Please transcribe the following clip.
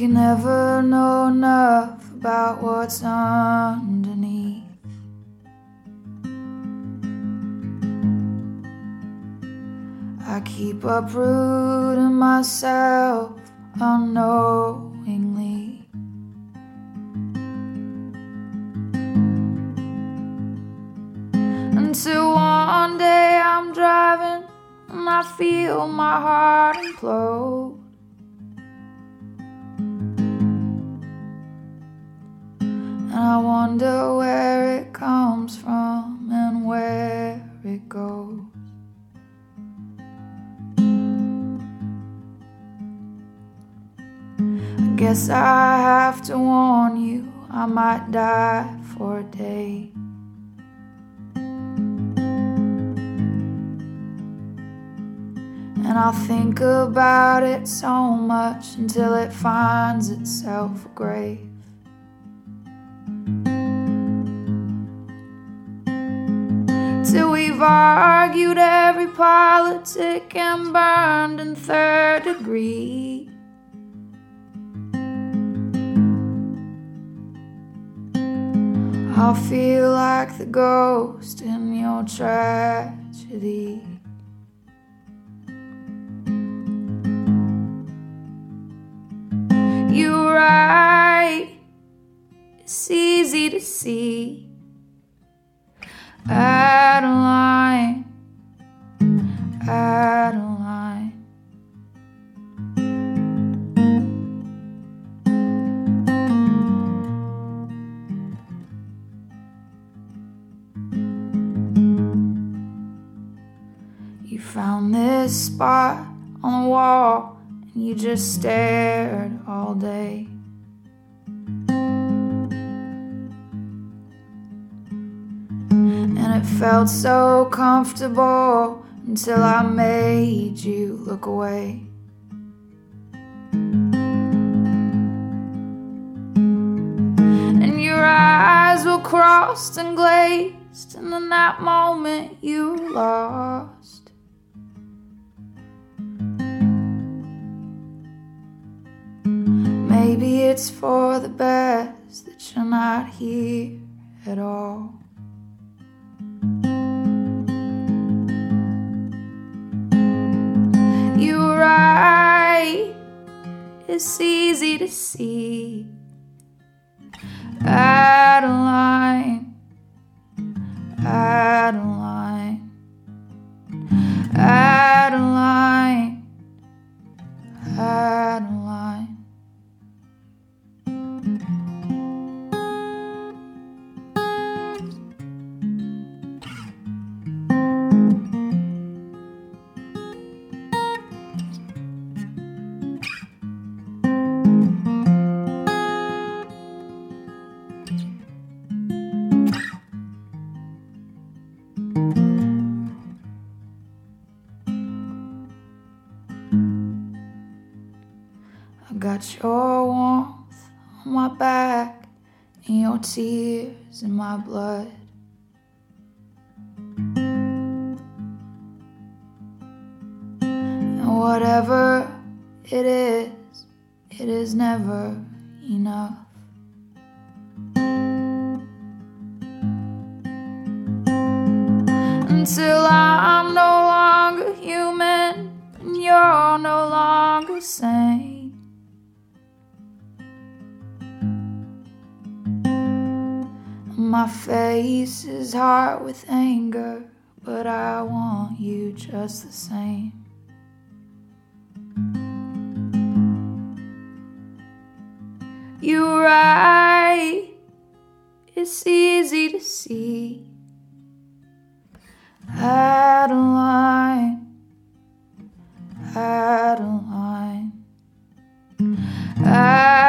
can never know enough about what's underneath. I keep uprooting myself unknowingly. Until one day I'm driving and I feel my heart implode. And I wonder where it comes from and where it goes. I guess I have to warn you, I might die for a day. And I'll think about it so much until it finds itself a grave. Till we've argued every politic and burned in third degree. I'll feel like the ghost in your tragedy. You're right, it's easy to see. Adeline, Adeline. You found this spot on the wall and you just stared all day. And it felt so comfortable until I made you look away. And your eyes were crossed and glazed, and in that moment you were lost. Maybe it's for the best that you're not here at all. You're right, it's easy to see. Adeline, Adeline, Adeline, Adeline. I got your warmth on my back and your tears in my blood. And whatever it is never enough. Until I'm no longer human and you're no longer sane. My face is hard with anger, but I want you just the same. You're right, it's easy to see. Adeline, Adeline, Adeline.